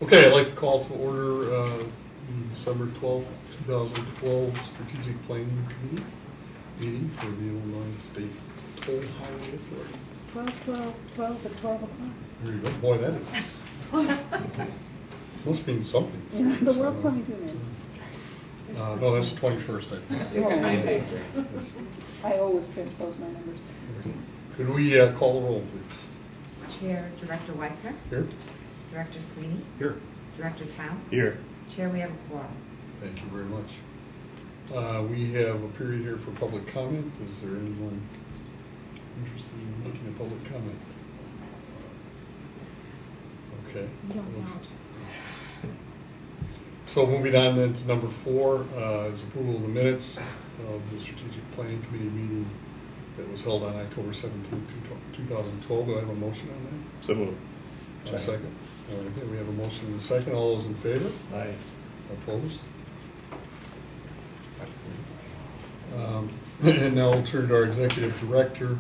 Okay, I'd like to call to order the December 12th, 2012 Strategic Planning Committee meeting for the Illinois State Toll Highway Authority. 12 at 12 o'clock. There you go. Boy, that is. Must mean something. Yeah, the world coming to me. No, that's the 21st, I think. I always transpose my numbers. Could we call the roll, please? Chair Director Weissner. Here. Director Sweeney. Here. Director Town. Here. Chair, we have a quorum. Thank you very much. We have a period here for public comment. Is there anyone interested in making a public comment? Okay. So moving on then to number 4 is approval of the minutes of the Strategic Planning Committee meeting that was held on October 17, 2012. Do I have a motion on that? So moved. A second. Okay, we have a motion and a second. All those in favor? Aye. Opposed? And now we'll turn to our executive director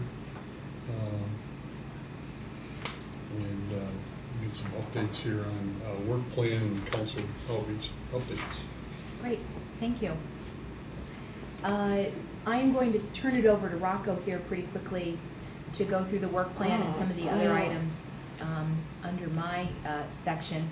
and get some updates here on work plan and council outreach updates. Great, thank you. I am going to turn it over to Rocco here pretty quickly to go through the work plan and some of the other items under my section.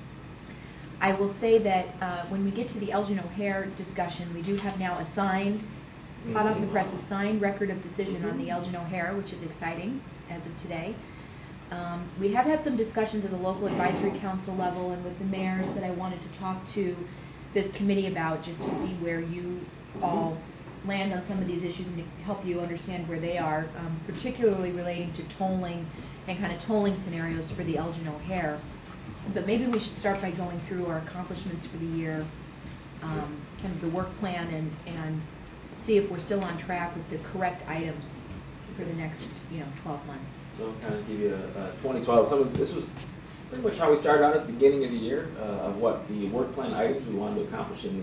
I will say that when we get to the Elgin O'Hare discussion, we do have now a signed, hot off the press, a signed record of decision on the Elgin O'Hare, which is exciting as of today. We have had some discussions at the local advisory council level and with the mayors that I wanted to talk to this committee about, just to see where you all land on some of these issues and to help you understand where they are, particularly relating to tolling and kind of tolling scenarios for the Elgin O'Hare. But maybe we should start by going through our accomplishments for the year, kind of the work plan, and see if we're still on track with the correct items for the next 12 months. So I'll kind of give you a 2012. This was pretty much how we started out at the beginning of the year, of what the work plan items we wanted to accomplish in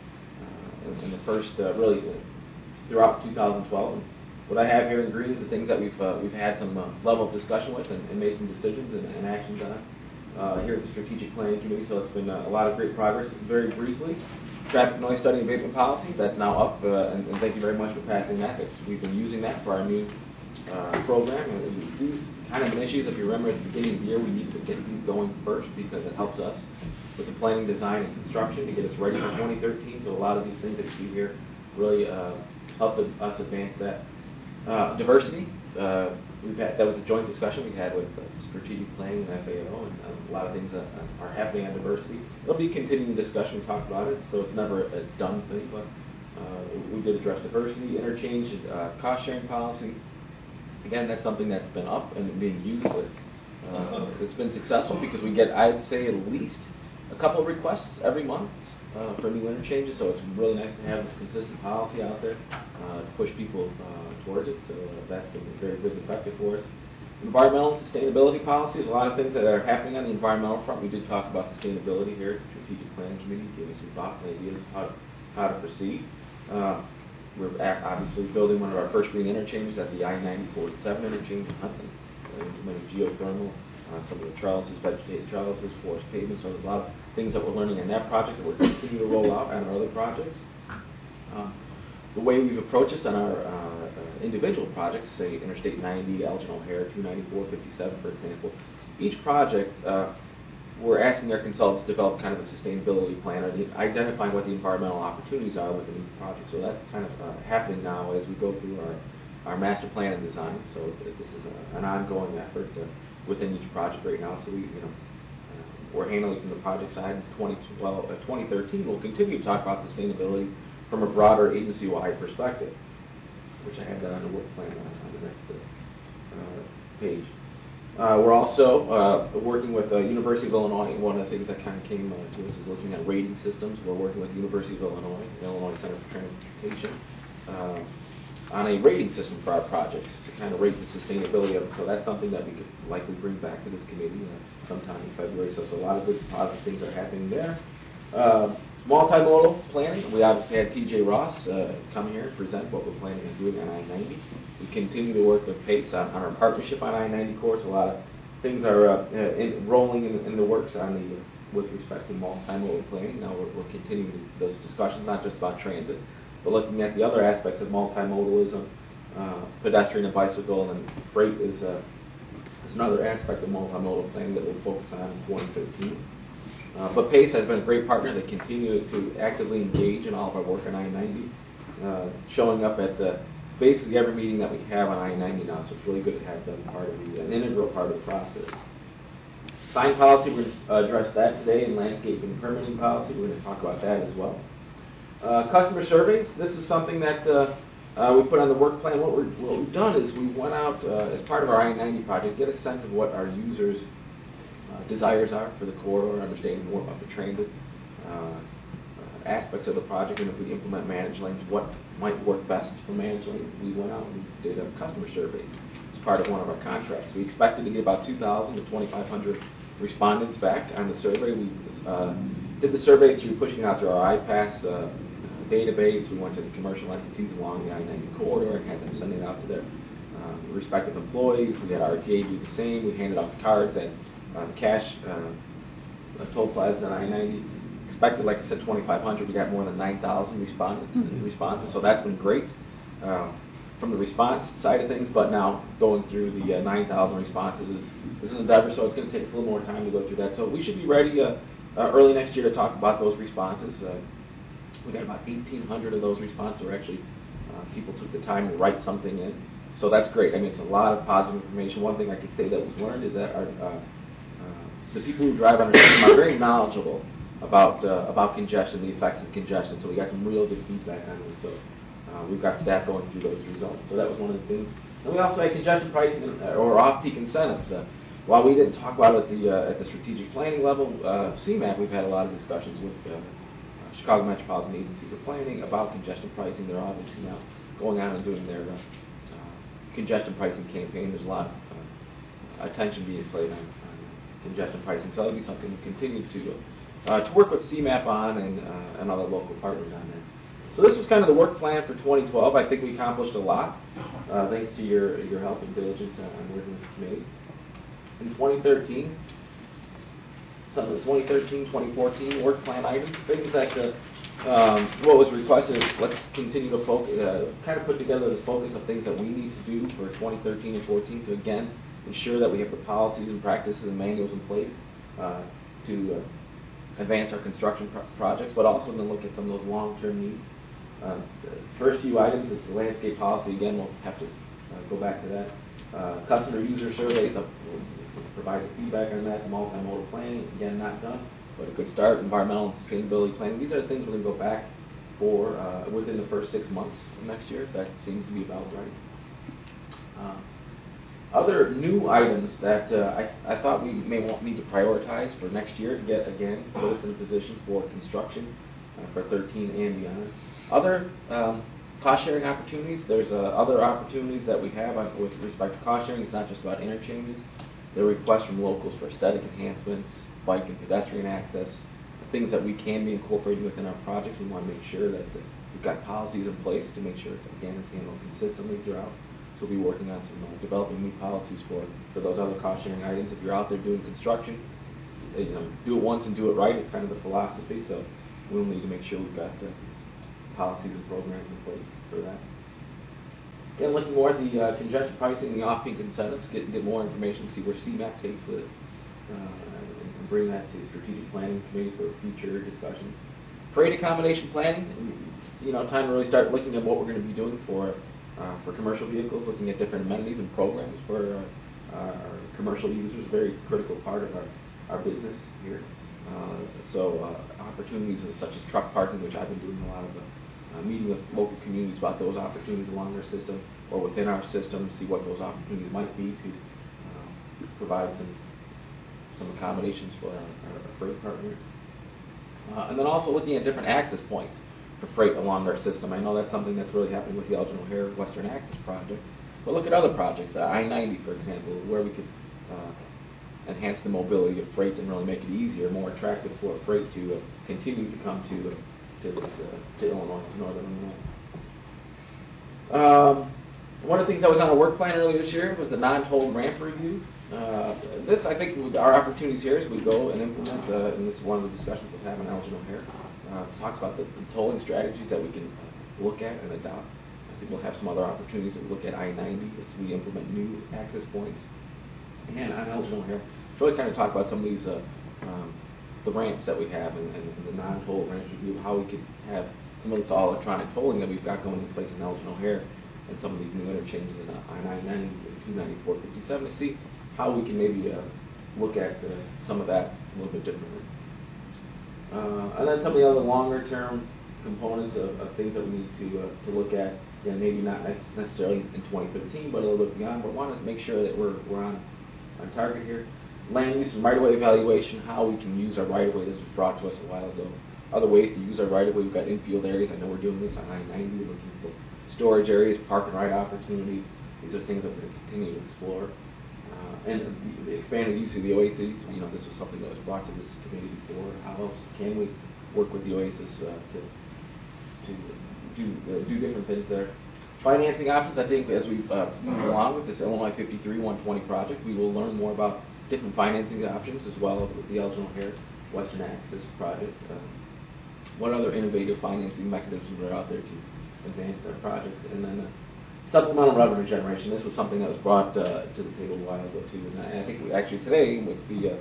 the first, really throughout 2012. And what I have here in green is the things that we've had some level of discussion with and made some decisions and actions on here at the Strategic Planning Committee. So it's been a lot of great progress. Very briefly, traffic noise study and abatement policy, that's now up, and thank you very much for passing that. We've been using that for our new program. And these kind of issues, if you remember at the beginning of the year, we needed to get these going first because it helps us with the planning, design, and construction to get us ready for 2013. So a lot of these things that you see here really helped us advance that. Diversity, that was a joint discussion we had with strategic planning and FAO, and a lot of things are happening on diversity. It'll be a continuing discussion. We talked about it, so it's never a done thing, but we did address diversity, interchange, cost sharing policy. Again, that's something that's been up and being used. It's been successful because we get, I'd say, at least a couple of requests every month for new interchanges, so it's really nice to have this consistent policy out there to push people towards it, so that's been very good and effective for us. Environmental and sustainability policies, a lot of things that are happening on the environmental front. We did talk about sustainability here at the Strategic Planning Committee, giving some thoughts and ideas of how to proceed. We're obviously building one of our first green interchanges at the I-90-47 interchange in Huntley. Implementing geothermal on some of the trellises, vegetated trellises, forest pavement. So there's a lot of things that we're learning in that project that we're continuing to roll out on our other projects. The way we've approached this on our individual projects, say Interstate 90, Elgin O'Hare, 294, 57, for example, each project we're asking our consultants to develop kind of a sustainability plan or identifying what the environmental opportunities are within each project. So that's kind of happening now as we go through our master plan and design. So this is an ongoing effort within each project right now. So we're handling from the project side. 2013, we'll continue to talk about sustainability from a broader agency-wide perspective, which I have that on the work plan on the next page. We're also working with the University of Illinois. One of the things that kind of came to us is looking at rating systems. We're working with the University of Illinois, the Illinois Center for Transportation, on a rating system for our projects to kind of rate the sustainability of it. So that's something that we could likely bring back to this committee sometime in February. So a lot of good positive things are happening there. Multimodal planning. We obviously had T.J. Ross come here and present what we're planning on doing on I-90. We continue to work with PACE on our partnership on I-90 course. A lot of things are rolling in the works on with respect to multimodal planning. Now we're continuing those discussions, not just about transit, but looking at the other aspects of multimodalism, pedestrian and bicycle, and freight is another aspect of multimodal planning that we'll focus on in 2013. But PACE has been a great partner. They continue to actively engage in all of our work on I-90, showing up at basically every meeting that we have on I-90 now, so it's really good to have them part of an integral part of the process. Sign policy, we're going to address that today, and landscape and permitting policy, we're going to talk about that as well. Customer surveys, this is something that we put on the work plan. What we've done is we went out as part of our I-90 project, get a sense of what our users' desires are for the corridor, understanding more about the transit aspects of the project, and if we implement managed lanes, what might work best for managed lanes. We went out and did customer surveys as part of one of our contracts. We expected to get about 2,000 to 2,500 respondents back on the survey. We did the survey through pushing it out through our iPass database. We went to the commercial entities along the I-90 corridor and had them send it out to their respective employees. We had RTA do the same. We handed out the cards at the cash toll plazas on I-90. Expected, like I said, 2,500. We got more than 9,000 responses, so that's been great from the response side of things. But now going through the 9,000 responses is an endeavor, so it's going to take us a little more time to go through that. So we should be ready early next year to talk about those responses. We got about 1,800 of those responses where actually people took the time to write something in. So that's great. I mean, it's a lot of positive information. One thing I could say that was learned is that the people who drive on our system are very knowledgeable about congestion, the effects of congestion. So we got some real good feedback on this. So we've got staff going through those results. So that was one of the things. And we also had congestion pricing or off-peak incentives. While we didn't talk about it at the strategic planning level, CMAP, we've had a lot of discussions with Chicago Metropolitan Agency for Planning about congestion pricing. They're obviously now going out and doing their congestion pricing campaign. There's a lot of attention being played on congestion pricing. So that'll be something we continue to work with CMAP on and other local partners on that. So this was kind of the work plan for 2012. I think we accomplished a lot, thanks to your help and diligence on working with the committee. In 2013, some of the 2013-2014 work plan items, things that what was requested is let's continue to focus, kind of put together the focus of things that we need to do for 2013 and 14 to again ensure that we have the policies and practices and manuals in place to advance our construction projects, but also to look at some of those long-term needs. The first few items is the landscape policy. Again, we'll have to go back to that. Customer user surveys, we'll provide feedback on that. Multimodal planning, again, not done, but a good start. Environmental and sustainability planning. These are the things we're going to go back for within the first 6 months of next year. That seems to be about right. Other new items that I thought we may need to prioritize for next year to get, again, put us in a position for construction for 13 and beyond. Other cost-sharing opportunities. There's other opportunities that we have with respect to cost-sharing. It's not just about interchanges. There are requests from locals for aesthetic enhancements, bike and pedestrian access, things that we can be incorporating within our projects. We want to make sure that we've got policies in place to make sure it's, again, handled consistently throughout. So we'll be working on some developing new policies for those other cost-sharing items. If you're out there doing construction, do it once and do it right. It's kind of the philosophy. So we'll need to make sure we've got policies and programs in place for that. Again, looking more at the congestion pricing, the off-peak incentives, get more information, see where CMAP takes this, and bring that to the strategic planning committee for future discussions. Freight accommodation planning, time to really start looking at what we're going to be doing for commercial vehicles, looking at different amenities and programs for our commercial users, very critical part of our business here. So opportunities such as truck parking, which I've been doing a lot of meeting with local communities about those opportunities along their system or within our system, see what those opportunities might be to provide some accommodations for our freight partners. And then also looking at different access points for freight along our system. I know that's something that's really happening with the Elgin O'Hare Western Access Project. But look at other projects, I-90 for example, where we could enhance the mobility of freight and really make it easier, more attractive for freight to continue to come to Illinois, to northern Illinois. One of the things that was on our work plan earlier this year was the non-toll ramp review. This, I think, our opportunities here as we go and implement, and this is one of the discussions we'll have in Elgin O'Hare, talks about the tolling strategies that we can look at and adopt. I think we'll have some other opportunities to look at I-90 as we implement new access points. And on Elgin O'Hare, really kind of talk about some of these the ramps that we have and the non-toll ramp review, how we could have some of this all electronic tolling that we've got going in place in Elgin O'Hare and some of these new interchanges in I-90 and 294, 57 to see how we can maybe look at some of that a little bit differently. And then some of the other longer term components of things that we need to look at, maybe not necessarily in 2013, but a little bit beyond, but want to make sure that we're on target here. Land use and right-of-way evaluation, how we can use our right-of-way. This was brought to us a while ago. Other ways to use our right-of-way. We've got infield areas. I know we're doing this on I-90. We're looking for storage areas, park and ride opportunities. These are things that we're going to continue to explore. And the expanded use of the Oasis. This was something that was brought to this committee before. How else can we work with the Oasis to do different things there? Financing options. I think as we've moved along with this Illinois 53-120 project, we will learn more about different financing options as well as with the Elgin O'Hare Western Access project. What other innovative financing mechanisms are out there to advance our projects? And then supplemental revenue generation. This was something that was brought to the table a while ago too. And I think we actually today with the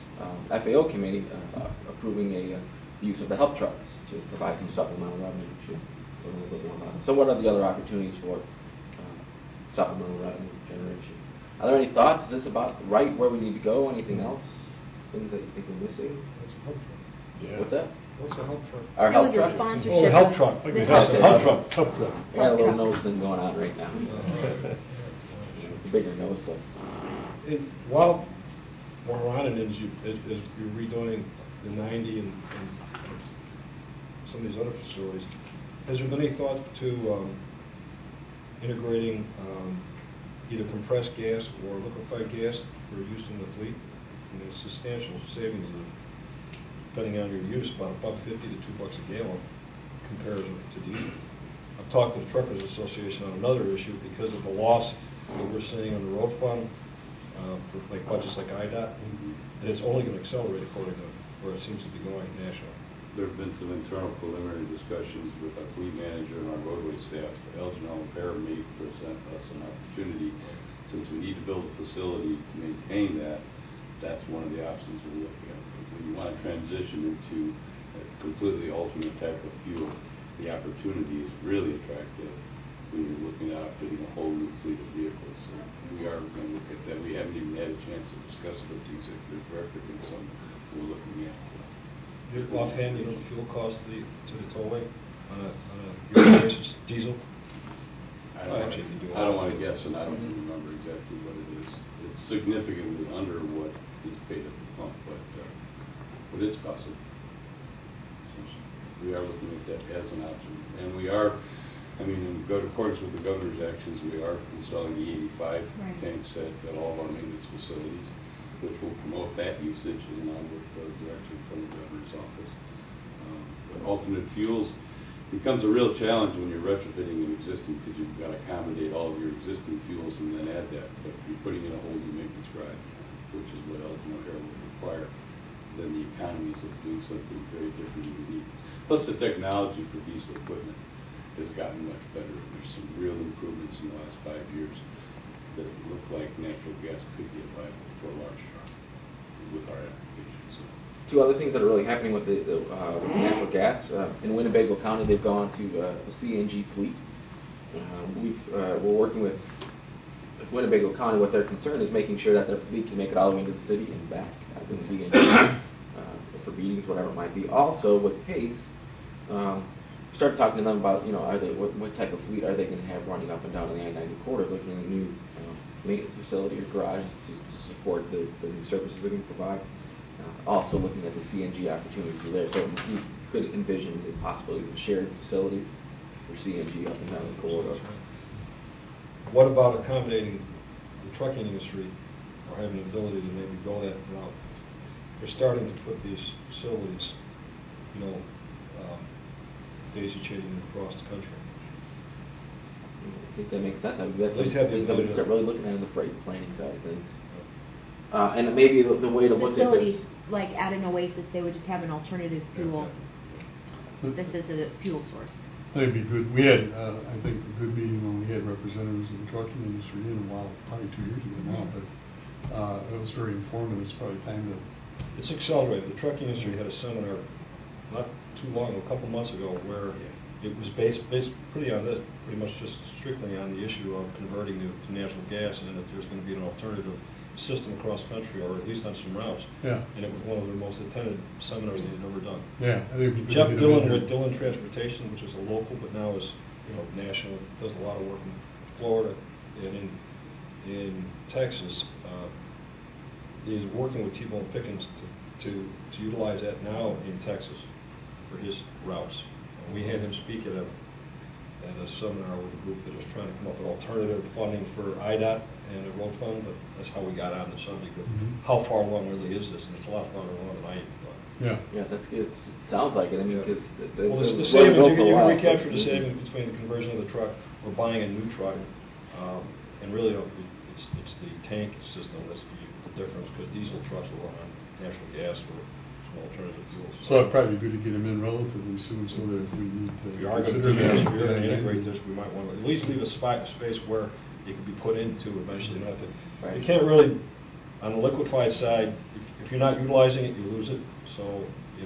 FAO committee approving the use of the help trucks to provide some supplemental revenue. A little bit more about it. So what are the other opportunities for supplemental revenue generation? Are there any thoughts? Is this about right where we need to go? Anything else? Things that you think we're missing? What's a help truck? Yeah. What's that? What's a help truck? Our That help was your truck. sponsorship. Oh, the help truck. The Okay, help that's the truck. help truck. Help truck. We got a little Help truck. nose thing going on right now. It's a bigger nose, but While we're on it, as you're redoing the 90 and some of these other facilities, has there been any thought to integrating either compressed gas or liquefied gas for use in the fleet? I mean, there's substantial savings, depending on your use, about $1.50 to $2 a gallon compared to diesel. I've talked to the Truckers Association on another issue because of the loss that we're seeing on the road fund for budgets like IDOT, and it's only going to accelerate according to where it seems to be going nationally. There have been some internal preliminary discussions with our fleet manager and our roadway staff. Elgin O'Hare may present us an opportunity, since we need to build a facility to maintain that. That's one of the options we're looking at. When you want to transition into a completely alternate type of fuel, the opportunity is really attractive when you're looking at outfitting a whole new fleet of vehicles. So we are going to look at that. We haven't even had a chance to discuss it with the executive director, and so we're looking at Offhand, you know the fuel cost to the tollway on a yearly basis, diesel? I don't want to guess, and I don't even remember exactly what it is. It's significantly under what is paid at the pump, but it's costly. We are looking at that as an option, and we are. In accordance with the governor's actions, we are installing the 85 tanks at all of our maintenance facilities, which will promote that usage in line with the direction from the governor's office. But alternate fuels becomes a real challenge when you're retrofitting an existing, because you've got to accommodate all of your existing fuels and then add that. But if you're putting in a whole new maintenance garage, which is what Elgin O'Hare would require, then the economies of doing something very different and unique. Plus the technology for diesel equipment has gotten much better. There's some real improvements in the last 5 years that look like natural gas could be viable for a large truck with our applications. So. Two other things that are really happening with the natural gas. In Winnebago County, they've gone to a CNG fleet. We're working with Winnebago County. What their concern is making sure that their fleet can make it all the way into the city and back with CNG for meetings, whatever it might be. Also, with PACE, start talking to them about, are they what type of fleet are they going to have running up and down the I-90 corridor, looking at a new maintenance facility or garage to support the new services they're going to provide. Also looking at the CNG opportunities there. So you could envision the possibilities of shared facilities for CNG up and down the corridor. What about accommodating the trucking industry or having the ability to maybe go that route? We're starting to put these facilities, daisy chaining across the country. I think that makes sense. I mean, that's At least have the something that we ability can to- start really looking at in the freight planning side of things. And maybe the way to look at Facilities, this. like at an Oasis, they would just have an alternative fuel. But This is a fuel source. That'd be good. We had, I think, a good meeting when we had representatives of the trucking industry in a while, probably 2 years ago now, but it was very informative. It's probably time to... It's accelerated. The trucking industry had a seminar not too long, a couple months ago, where it was based pretty much just strictly on the issue of converting to natural gas, and that there's going to be an alternative system across country, or at least on some routes. Yeah. And it was one of the most attended seminars they'd ever done. Yeah. I think it'd be good Jeff to get Dillon them in with here. Dillon Transportation, which is a local, but now is national, does a lot of work in Florida and in Texas. Is working with T-Bone Pickens to utilize that now in Texas for his routes. And we had him speak at a seminar with a group that was trying to come up with alternative funding for IDOT and the road fund, but that's how we got on the subject of how far along really is this, and it's a lot farther along than I even thought. Yeah. Yeah, that's good. It sounds like it. I mean, because Well, the savings, you can recapture the savings between the conversion of the truck or buying a new truck, and really it's the tank system that's the difference, because diesel trucks will run on natural gas or some alternative fuels. So it'd probably be good to get them in relatively soon, so that if we need to If we are going consider that, to integrate this, we might want to at least leave a space where it can be put into eventually. Right. You can't really, on the liquefied side, if you're not utilizing it, you lose it. So,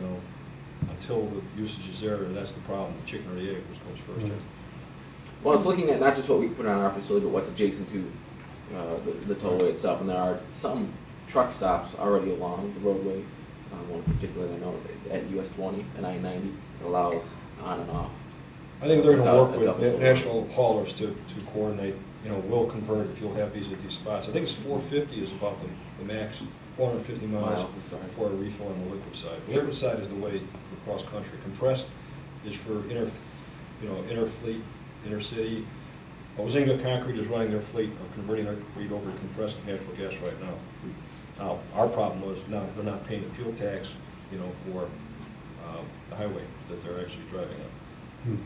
until the usage is there, that's the problem. The chicken or the egg, which comes first. Right. Well, it's looking at not just what we put on our facility, but what's adjacent to the tollway itself. And there are some truck stops already along the roadway. One particularly I know at US 20 and I-90 allows on and off. I think they're going to work Without with a double national haulers to coordinate. We'll convert if you'll have these at these spots. I think it's 450 is about the max, 450 miles for a refill on the liquid side. The liquid side is the way across country. Compressed is for inner fleet, inner city. Ozinga Concrete is running their fleet of converting their fleet over to compressed natural gas right now. Now, our problem was they're not paying the fuel tax, for the highway that they're actually driving on.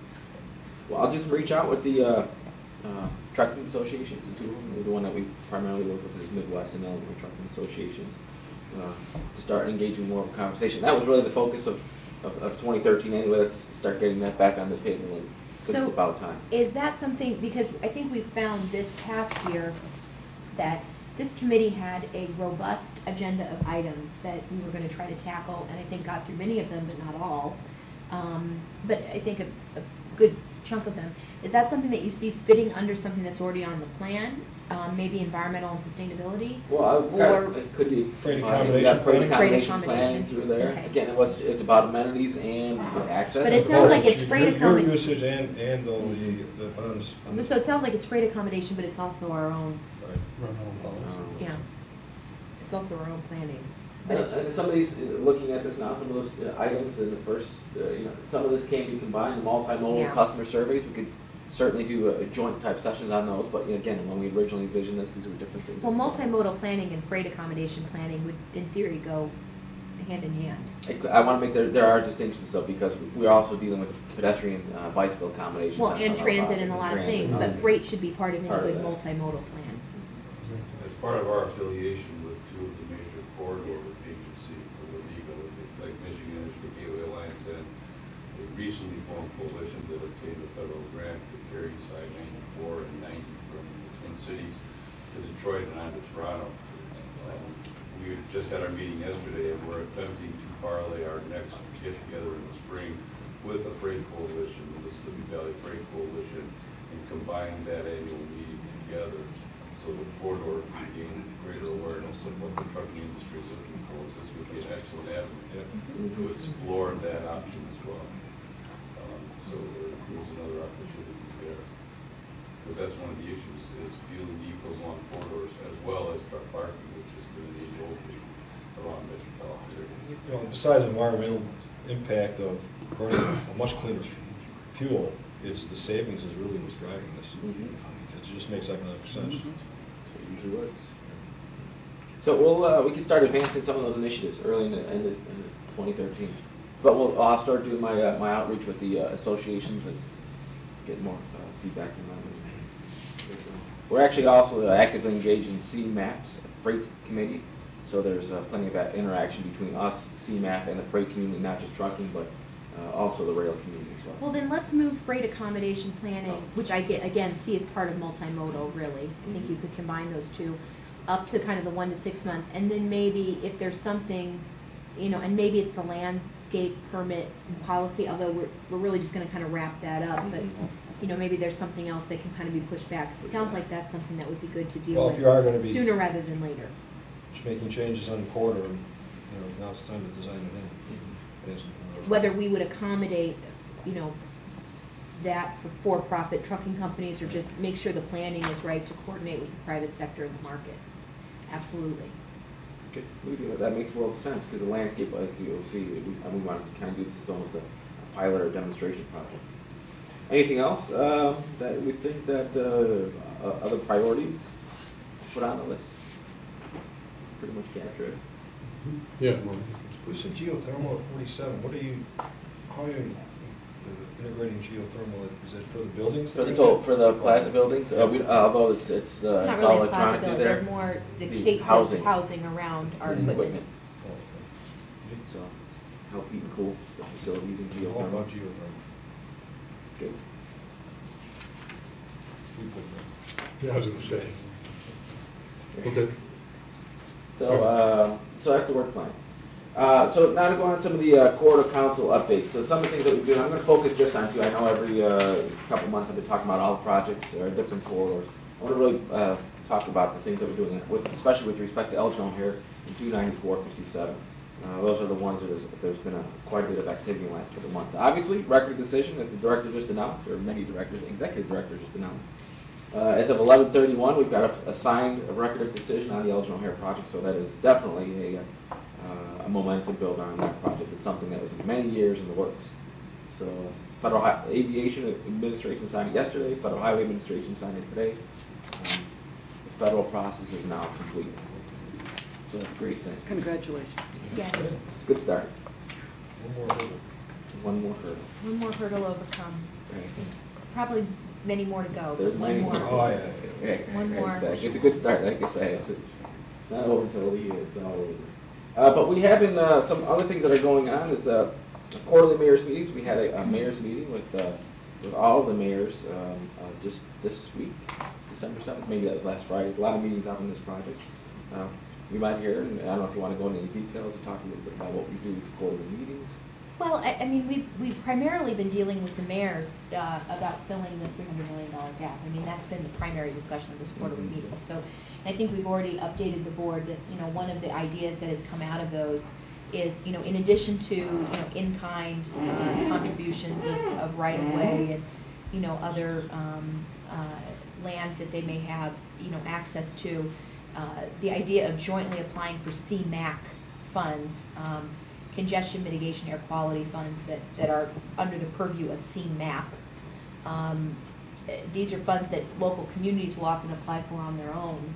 Well, I'll just reach out with the trucking associations, the two of them. The one that we primarily work with is Midwest and Illinois Trucking Associations, to start engaging more of a conversation. That was really the focus of 2013 anyway. Let's start getting that back on the table, and it's about time. Is that something, because I think we found this past year that this committee had a robust agenda of items that we were going to try to tackle, and I think got through many of them, but not all. But I think a good chunk of them. Is that something that you see fitting under something that's already on the plan, maybe environmental and sustainability? Well, it could be Freight accommodation freight planning. accommodation planning through there. Okay. Again, it's about amenities and access. But it sounds like it's freight Your accommodation. usage and all the bonus. So it sounds like it's freight accommodation, but it's also our own. Right. Run all policy. Yeah. It's also our own planning. And some of these, looking at this now, some of those items in the first, some of this can be combined. The multimodal customer surveys, we could certainly do a joint type sessions on those. But again, when we originally envisioned this, these were different things. Well, multimodal planning and freight accommodation planning would, in theory, go hand in hand. I want to make there are distinctions though, because we're also dealing with pedestrian bicycle accommodations. Well, and transit and a lot of things, but freight should be part of any good multimodal plan. As part of our affiliation with two of the major corridor agencies for the legal, like Michigan is for Gateway Alliance, and a recently formed coalition that obtained a federal grant to carry side 94 and 90 from the Twin Cities to Detroit and on to Toronto. We just had our meeting yesterday, and we're attempting to parlay our next get-together in the spring with the Freight Coalition, the Mississippi Valley Freight Coalition, and combine that annual meeting together so the corridor can gain greater awareness of what the trucking industry is looking for, so this would be an excellent avenue to explore that option as well. So there's another opportunity there. Because that's one of the issues, is fueling vehicles along corridors as well as truck parking, which is going to need locally around metropolitan areas. Besides environmental impact of burning a much cleaner fuel, it's the savings is really what's driving this. It just makes economic sense. It usually works. So we can start advancing some of those initiatives early in 2013. But I'll start doing my outreach with the associations and get more feedback from them. We're actually also actively engaged in CMAP's freight committee, so there's plenty of interaction between us, CMAP, and the freight community, not just trucking, but also the rail community as well. Well, then let's move freight accommodation planning, which I again see as part of multimodal, really. I think you could combine those two up to kind of the 1 to 6 months, and then maybe if there's something, and maybe it's the landscape permit policy, although we're really just going to kind of wrap that up, but maybe there's something else that can kind of be pushed back. It sounds like that's something that would be good to deal Well, with if you are going to be sooner rather than later. making changes on the corridor, now it's time to design it in. Whether we would accommodate, that for for-profit trucking companies, or just make sure the planning is right to coordinate with the private sector in the market. Absolutely. Okay. That makes world sense, because the landscape, as you'll see, we wanted to kind of do this as almost a pilot or demonstration project. Anything else that we think that other priorities put on the list? Pretty much capture it. Yeah. We said geothermal at 47. How are you integrating geothermal? Is it for the buildings? For the plaza buildings, although it's Not all really electronic plaza, there. they're more the housing around our equipment. So help heat and cool the facilities in All geothermal. about geothermal. Good. Yeah, I was going to say. Okay. So that's the work plan. So now to go on some of the corridor council updates. So some of the things that we do, I'm going to focus just on two. I know every couple months I've been talking about all the projects or different corridors. I want to really talk about the things that we're doing, especially with respect to Elgin here and 294-57. Those are the ones that there's been quite a bit of activity in the last couple of months. Obviously, record of decision that the director just announced, or many directors, executive directors just announced. As of 11/31, we've got a signed record of decision on the Elgin O'Hare project, so that is definitely a momentum build on that project. It's something that was many years in the works. So Federal Aviation Administration signed it yesterday, Federal Highway Administration signed it today. The federal process is now complete. So that's a great thing. Congratulations. Yeah. Good start. One more hurdle. One more hurdle overcome. Right. Probably many more to go. There's But one many more. Oh, yeah. One more. Exactly. It's a good start, like I say. It's not over until it's all over. But we have been some other things that are going on is quarterly mayors meetings. We had a mayors meeting with all of the mayors just this week, December 7th. Maybe that was last Friday. A lot of meetings up on this project. We might hear, and I don't know if you want to go into any details and talk a little bit about what we do for quarterly meetings. Well, I mean, we've primarily been dealing with the mayors about filling the $300 million gap. I mean, that's been the primary discussion of this quarterly meeting. So I think we've already updated the board that, one of the ideas that has come out of those is, in addition to, in-kind contributions of right-of-way and, other land that they may have, access to, the idea of jointly applying for CMAQ funds, congestion mitigation air quality funds that are under the purview of CMAP. These are funds that local communities will often apply for on their own,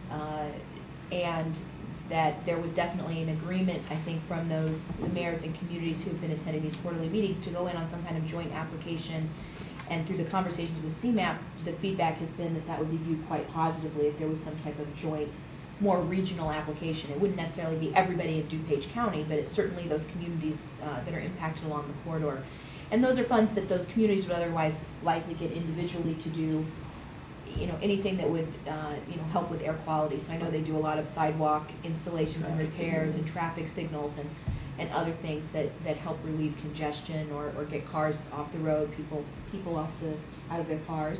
and that there was definitely an agreement, I think, from the mayors and communities who have been attending these quarterly meetings to go in on some kind of joint application. And through the conversations with CMAP, the feedback has been that would be viewed quite positively if there was some type of joint, more regional application. It wouldn't necessarily be everybody in DuPage County, but it's certainly those communities that are impacted along the corridor. And those are funds that those communities would otherwise likely get individually to do, anything that would, help with air quality. So I know they do a lot of sidewalk installations and repairs and traffic signals and other things that help relieve congestion or get cars off the road, people out of their cars.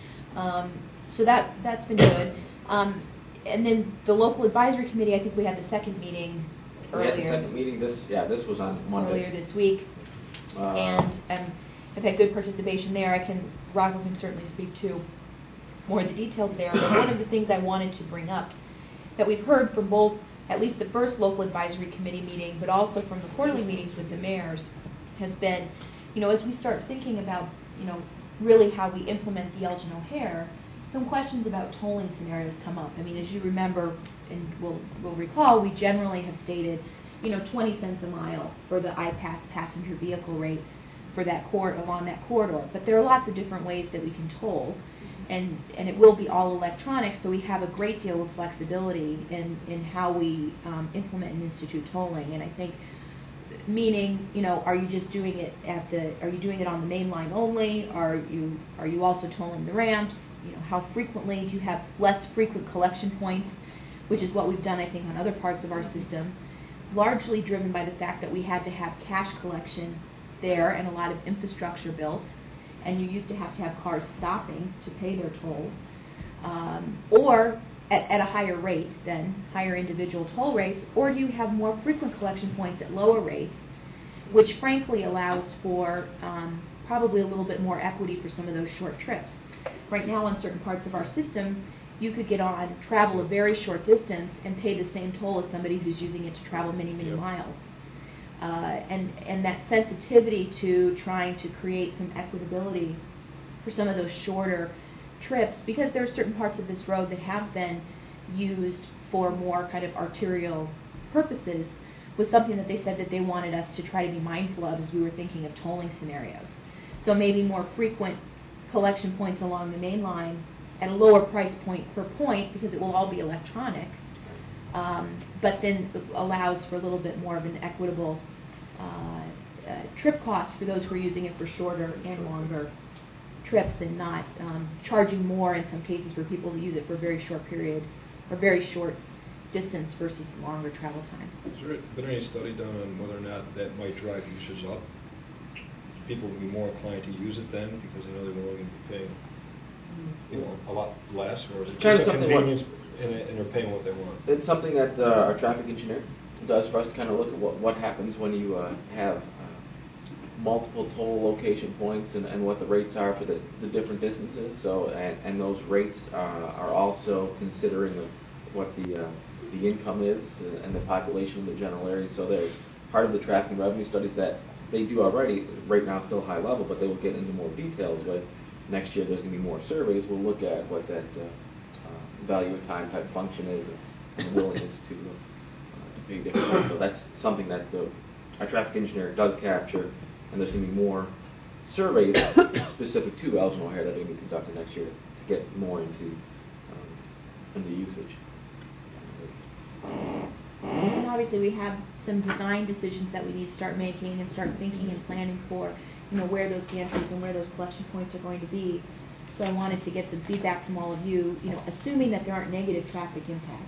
So that's been good. And then the local advisory committee, I think we had the second meeting earlier. We had the second meeting. This was on Monday. Earlier this week, and I've had good participation there. Rocco can certainly speak to more of the details there. But one of the things I wanted to bring up that we've heard from both, at least the first local advisory committee meeting, but also from the quarterly meetings with the mayors, has been, as we start thinking about, really how we implement the Elgin O'Hare, some questions about tolling scenarios come up. I mean, as you remember, and we'll recall, we generally have stated, 20 cents a mile for the IPASS passenger vehicle rate. for that along that corridor. But there are lots of different ways that we can toll, and it will be all electronic, so we have a great deal of flexibility in how we implement and institute tolling. And I think, meaning, are you just doing it are you doing it on the main line only? Are you also tolling the ramps? How frequently? Do you have less frequent collection points, which is what we've done, I think, on other parts of our system, largely driven by the fact that we had to have cash collection there and a lot of infrastructure built, and you used to have cars stopping to pay their tolls, or at a higher rate than higher individual toll rates, or you have more frequent collection points at lower rates, which frankly allows for probably a little bit more equity for some of those short trips. Right now on certain parts of our system, you could get on, travel a very short distance, and pay the same toll as somebody who's using it to travel many, many miles. And that sensitivity to trying to create some equitability for some of those shorter trips, because there are certain parts of this road that have been used for more kind of arterial purposes, was something that they said that they wanted us to try to be mindful of as we were thinking of tolling scenarios. So maybe more frequent collection points along the main line at a lower price point per point, because it will all be electronic, but then allows for a little bit more of an equitable trip cost for those who are using it for shorter and longer trips, and not charging more in some cases for people who use it for a very short period or very short distance versus longer travel times. Has there been any study done on whether or not that might drive usage up? People would be more inclined to use it then because they know they're willing to be paying a lot less, or is it Kind just of a something convenience and they're paying what they want? It's something that our traffic engineer does for us to kind of look at what happens when you have multiple toll location points and what the rates are for the different distances. So and those rates are also considering what the income is and the population of the general area. So they're part of the traffic and revenue studies that they do already. Right now, still high level, but they will get into more details. But next year, there's going to be more surveys. We'll look at what that value of time type function is and willingness to pay different. So that's something that our traffic engineer does capture, and there's going to be more surveys specific to Elgin O'Hare that are going to be conducted next year to get more into usage. And obviously we have some design decisions that we need to start making and start thinking and planning for, where those gantries and where those collection points are going to be. So I wanted to get some feedback from all of you, assuming that there aren't negative traffic impacts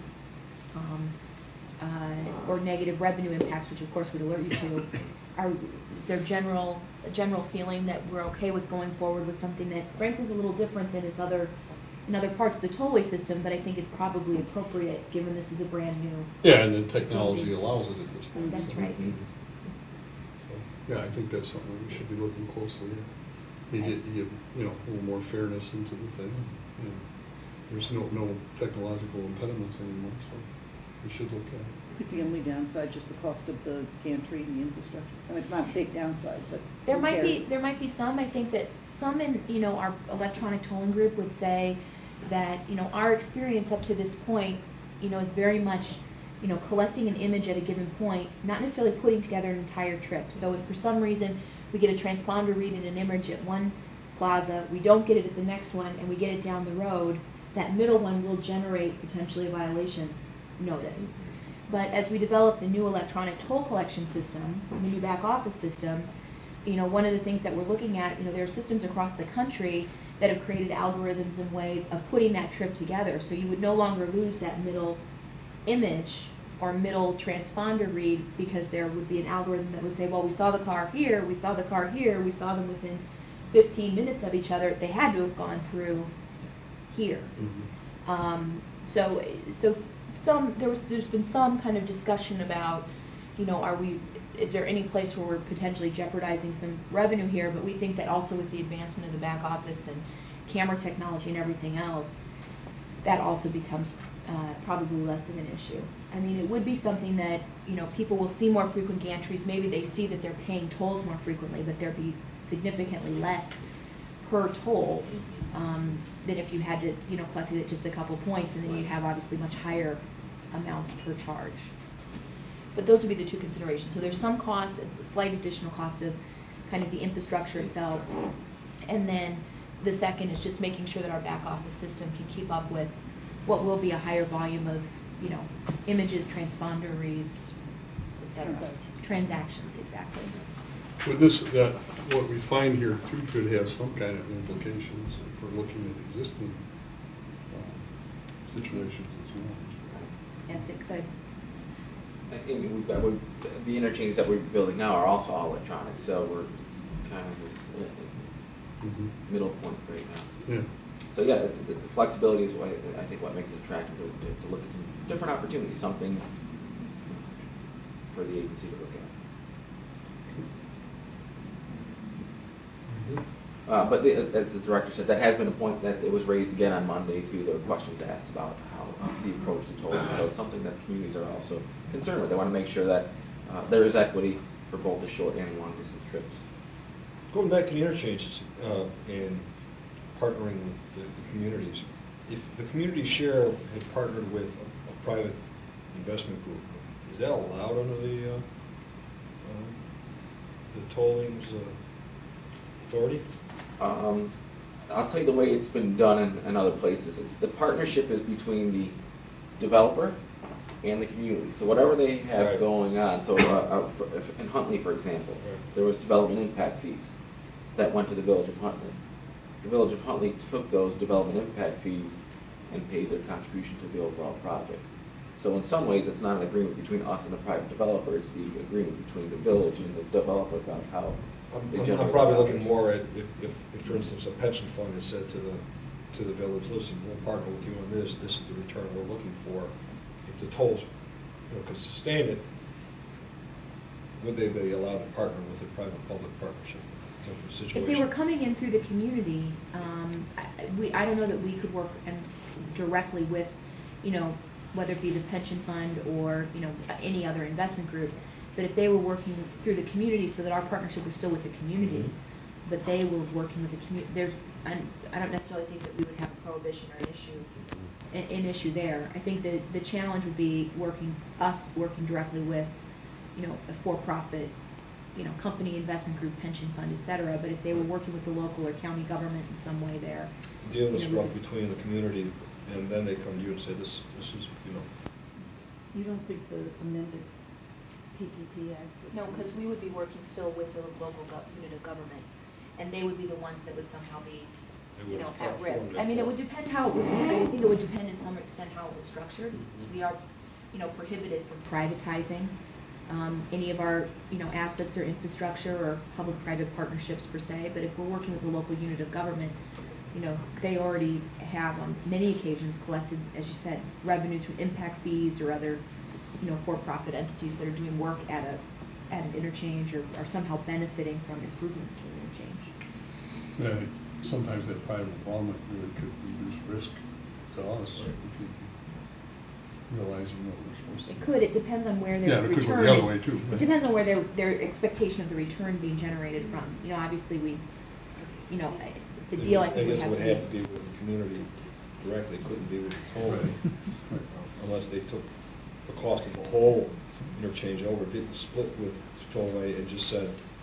or negative revenue impacts, which of course would alert you to. Is there a general feeling that we're okay with going forward with something that frankly is a little different than its other in other parts of the tollway system, but I think it's probably appropriate given this is a brand new. Yeah, and the technology allows it at this point. That's so. right. So, yeah, I think that's something we should be looking closely at. You get a little more fairness into the thing. There's no technological impediments anymore, so we should look at it. I think the only downside just the cost of the gantry and the infrastructure. I mean, it's not a big downside, but there might be some. I think that some in our electronic tolling group would say that our experience up to this point is very much collecting an image at a given point, not necessarily putting together an entire trip. So if for some reason we get a transponder read in an image at one plaza, we don't get it at the next one, and we get it down the road, that middle one will generate potentially a violation notice. But as we develop the new electronic toll collection system, the new back office system, one of the things that we're looking at, there are systems across the country that have created algorithms and ways of putting that trip together. So you would no longer lose that middle image or middle transponder read because there would be an algorithm that would say, well, we saw the car here, we saw the car here, we saw them within 15 minutes of each other. They had to have gone through here. Mm-hmm. There's been some kind of discussion about, is there any place where we're potentially jeopardizing some revenue here? But we think that also with the advancement of the back office and camera technology and everything else, that also becomes probably less of an issue. I mean, it would be something that, people will see more frequent gantries. Maybe they see that they're paying tolls more frequently, but there'd be significantly less per toll than if you had to, collected at just a couple points, and then you'd have obviously much higher amounts per charge. But those would be the two considerations. So there's some cost, a slight additional cost of kind of the infrastructure itself. And then the second is just making sure that our back office system can keep up with what will be a higher volume of, images, transponder reads, et cetera. Transactions, exactly. With what we find here too could have some kind of implications if we're looking at existing situations as well. Yes, it could. The interchanges that we're building now are also all electronic, so we're kind of this middle point right now. Yeah. So yeah, the flexibility is what I think what makes it attractive to look at some different opportunities, something for the agency to look at. But as the director said, that has been a point that it was raised again on Monday too. There were questions asked about how the approach to tolling. So it's something that communities are also concerned with. They want to make sure that there is equity for both the short and long distance trips. Going back to the interchanges and partnering with the communities, if the community share had partnered with a private investment group, is that allowed under the tolling's authority? I'll tell you the way it's been done in other places. The partnership is between the developer and the community. So whatever they have Right. going on, so in Huntley, for example, Right. there was development impact fees that went to the Village of Huntley. The Village of Huntley took those development impact fees and paid their contribution to the overall project. So in some ways, it's not an agreement between us and the private developer. It's the agreement between the village and the developer about how they generate. I'm probably dollars. looking more at if, for instance, a pension fund has said to the village, listen, we'll partner with you on this. This is the return we're looking for. If the tolls, could sustain it, would they be allowed to partner with a private-public partnership type of situation? If they were coming in through the community, I don't know that we could work directly with, whether it be the pension fund or, any other investment group. But if they were working through the community so that our partnership was still with the community, but they were working with the community, I don't necessarily think that we would have a prohibition or an issue there. I think that the challenge would be working directly with, a for-profit, company, investment group, pension fund, et cetera. But if they were working with the local or county government in some way there, deal is struck between the community, and then they come to you and say, this is, You don't think the amended PPP Act? No, because we would be working still with the local unit of government, and they would be the ones that would somehow be, They would at risk. form that I mean, it part. would depend how it was. I think it would depend in some extent how it was structured. We are, prohibited from privatizing any of our, assets or infrastructure or public-private partnerships per se. But if we're working with the local unit of government, they already have on many occasions collected, as you said, revenues from impact fees or other, for-profit entities that are doing work at an interchange or are somehow benefiting from improvements to an interchange. Yeah, sometimes that private involvement really could reduce risk to us if we realizing what we're supposed to do. It could. It depends on where their Yeah, it could go return the other is. way, too. It depends on where their expectation of the return being generated from. Obviously the deal I think guess it would would have have to be with the community directly, couldn't be with the tolling, unless they took the cost of the whole interchange over, didn't split with tollway, and just said,